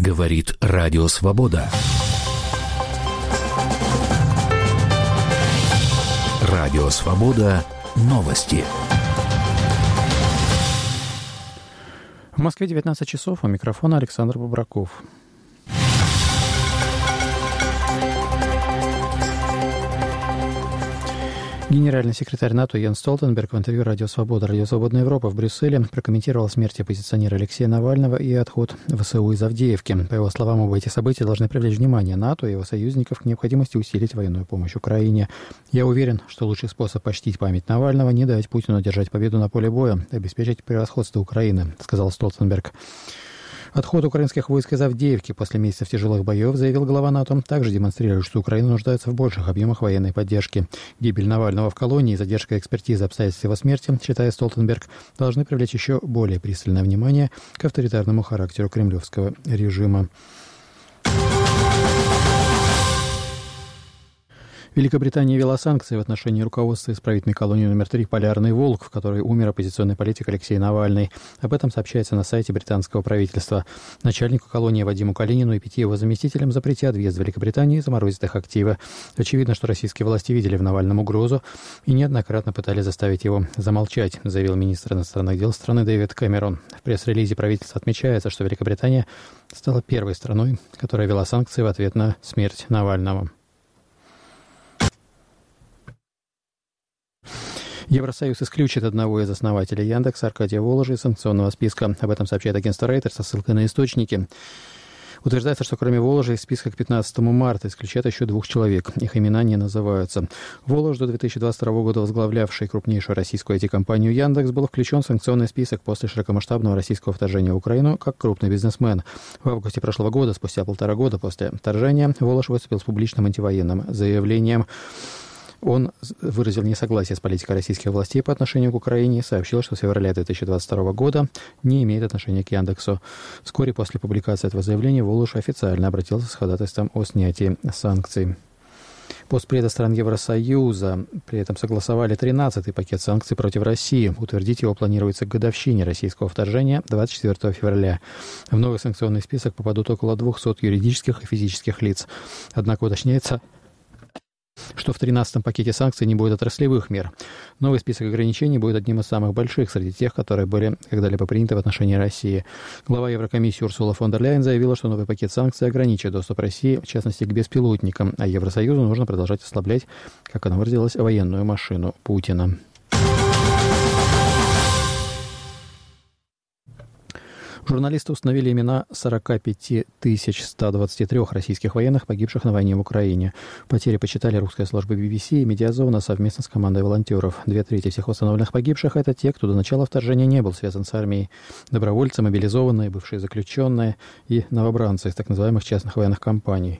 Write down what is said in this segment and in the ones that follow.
Говорит Радио Свобода. Радио Свобода. Новости. В Москве 19 часов. У микрофона Александр Бобраков. Генеральный секретарь НАТО Йенс Столтенберг в интервью «Радио Свобода», «Радио Свободная Европа» в Брюсселе прокомментировал смерть оппозиционера Алексея Навального и отход ВСУ из Авдеевки. По его словам, оба эти события должны привлечь внимание НАТО и его союзников к необходимости усилить военную помощь Украине. «Я уверен, что лучший способ почтить память Навального – не дать Путину одержать победу на поле боя, обеспечить превосходство Украины», – сказал Столтенберг. Отход украинских войск из Авдеевки после месяцев тяжелых боев, заявил глава НАТО, также демонстрирует, что Украина нуждается в больших объемах военной поддержки. Гибель Навального в колонии и задержка экспертизы обстоятельств его смерти, считает Столтенберг, должны привлечь еще более пристальное внимание к авторитарному характеру кремлевского режима. Великобритания ввела санкции в отношении руководства исправительной колонии номер 3 «Полярный волк», в которой умер оппозиционный политик Алексей Навальный. Об этом сообщается на сайте британского правительства. Начальнику колонии Вадиму Калинину и 5 его заместителям запретят въезд в Великобританию и заморозят их активы. Очевидно, что российские власти видели в Навальном угрозу и неоднократно пытались заставить его замолчать, заявил министр иностранных дел страны Дэвид Кэмерон. В пресс-релизе правительства отмечается, что Великобритания стала первой страной, которая ввела санкции в ответ на смерть Навального. Евросоюз исключит одного из основателей Яндекса, Аркадия Воложа, из санкционного списка. Об этом сообщает агентство Reuters со ссылкой на источники. Утверждается, что кроме Воложа из списка к 15 марта исключат еще 2 человек. Их имена не называются. Волож, до 2022 года возглавлявший крупнейшую российскую IT-компанию Яндекс, был включен в санкционный список после широкомасштабного российского вторжения в Украину как крупный бизнесмен. В августе прошлого года, спустя 1,5 года после вторжения, Волож выступил с публичным антивоенным заявлением. Он выразил несогласие с политикой российских властей по отношению к Украине и сообщил, что с февраля 2022 года не имеет отношения к Яндексу. Вскоре после публикации этого заявления Волож официально обратился с ходатайством о снятии санкций. Постпреды стран Евросоюза при этом согласовали 13-й пакет санкций против России. Утвердить его планируется к годовщине российского вторжения 24 февраля. В новый санкционный список попадут около 200 юридических и физических лиц. Однако уточняется, что в 13-м пакете санкций не будет отраслевых мер. Новый список ограничений будет одним из самых больших среди тех, которые были когда-либо приняты в отношении России. Глава Еврокомиссии Урсула фон дер Ляйен заявила, что новый пакет санкций ограничит доступ России, в частности, к беспилотникам, а Евросоюзу нужно продолжать ослаблять, как она выразилась, военную машину Путина. Журналисты установили имена 45 123 российских военных, погибших на войне в Украине. Потери почитали русская служба BBC и Медиазона совместно с командой волонтеров. 2/3 всех установленных погибших – это те, кто до начала вторжения не был связан с армией. Добровольцы, мобилизованные, бывшие заключенные и новобранцы из так называемых частных военных компаний.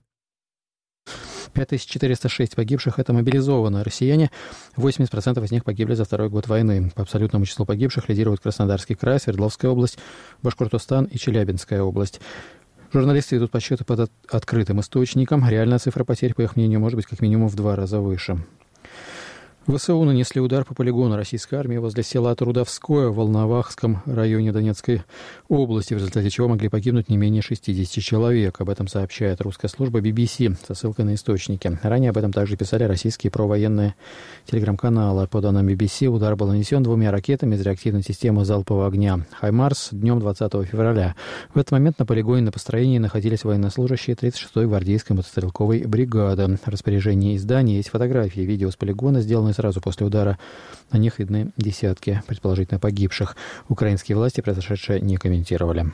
5406 погибших – это мобилизованные россияне. 80% из них погибли за 2-й год войны. По абсолютному числу погибших лидируют Краснодарский край, Свердловская область, Башкортостан и Челябинская область. Журналисты ведут подсчеты под открытым источником. Реальная цифра потерь, по их мнению, может быть как минимум в 2 раза выше. ВСУ нанесли удар по полигону российской армии возле села Трудовское в Волновахском районе Донецкой области, в результате чего могли погибнуть не менее 60 человек. Об этом сообщает русская служба BBC со ссылкой на источники. Ранее об этом также писали российские провоенные телеграм-каналы. По данным BBC, удар был нанесен 2 ракетами из реактивной системы залпового огня «Хаймарс» днем 20 февраля. В этот момент на полигоне на построении находились военнослужащие 36-й гвардейской мотострелковой бригады. В распоряжении издания есть фотографии и видео с полигона, сделанные сразу после удара. На них видны десятки предположительно погибших. Украинские власти произошедшее не комментировали.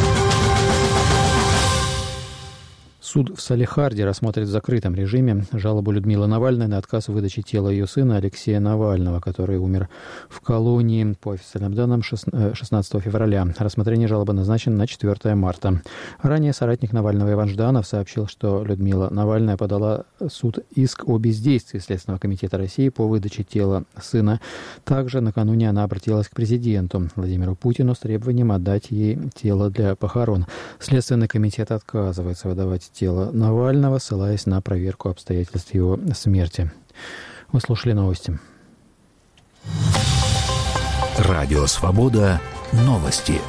Суд в Салехарде рассмотрит в закрытом режиме жалобу Людмилы Навальной на отказ в выдаче тела ее сына Алексея Навального, который умер в колонии, по официальным данным, 16 февраля. Рассмотрение жалобы назначено на 4 марта. Ранее соратник Навального Иван Жданов сообщил, что Людмила Навальная подала в суд иск о бездействии Следственного комитета России по выдаче тела сына. Также накануне она обратилась к президенту Владимиру Путину с требованием отдать ей тело для похорон. Следственный комитет отказывается выдавать тело Навального, ссылаясь на проверку обстоятельств его смерти. Вы слушали новости. Радио Свобода. Новости.